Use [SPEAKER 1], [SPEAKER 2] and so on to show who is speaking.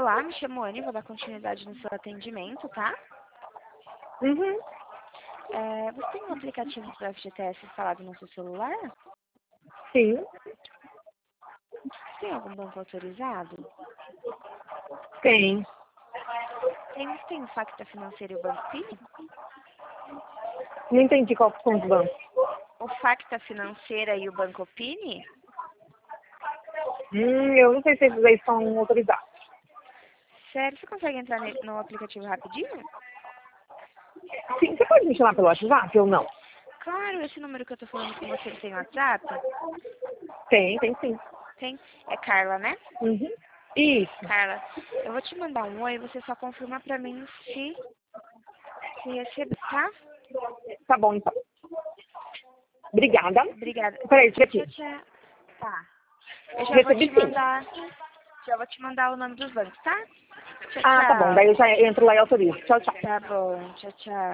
[SPEAKER 1] Olá, me chamo Anne, vou dar continuidade no seu atendimento, tá?
[SPEAKER 2] Uhum.
[SPEAKER 1] Você tem um aplicativo do FGTS instalado no seu celular?
[SPEAKER 2] Sim,
[SPEAKER 1] Tem algum banco autorizado?
[SPEAKER 2] tem.
[SPEAKER 1] Tem o Facta Financeira e o Banco PIN?
[SPEAKER 2] Não entendi qual opção do banco.
[SPEAKER 1] O Facta Financeira e o Banco PIN?
[SPEAKER 2] Eu não sei se esses aí são autorizados.
[SPEAKER 1] Sério, você consegue entrar no aplicativo rapidinho?
[SPEAKER 2] Sim, você pode me chamar pelo WhatsApp ou não?
[SPEAKER 1] Claro, esse número que eu tô falando com você, ele tem WhatsApp?
[SPEAKER 2] Tem sim.
[SPEAKER 1] Tem. É Carla, né?
[SPEAKER 2] Uhum. Isso.
[SPEAKER 1] Carla, eu vou te mandar um oi, você só confirma pra mim se recebeu, tá?
[SPEAKER 2] Tá bom, então. Obrigada.
[SPEAKER 1] Obrigada.
[SPEAKER 2] Peraí, deixa
[SPEAKER 1] Tchau,
[SPEAKER 2] aqui.
[SPEAKER 1] tchau. Tá. Eu já vou
[SPEAKER 2] Recebi
[SPEAKER 1] te
[SPEAKER 2] sim.
[SPEAKER 1] mandar. Já vou te mandar o nome dos bancos, tá? Tchau,
[SPEAKER 2] Ah, tá bom. Daí
[SPEAKER 1] tchau.
[SPEAKER 2] eu já entro lá e autorizo. Tchau, tchau.
[SPEAKER 1] Tá bom. Tchau, tchau.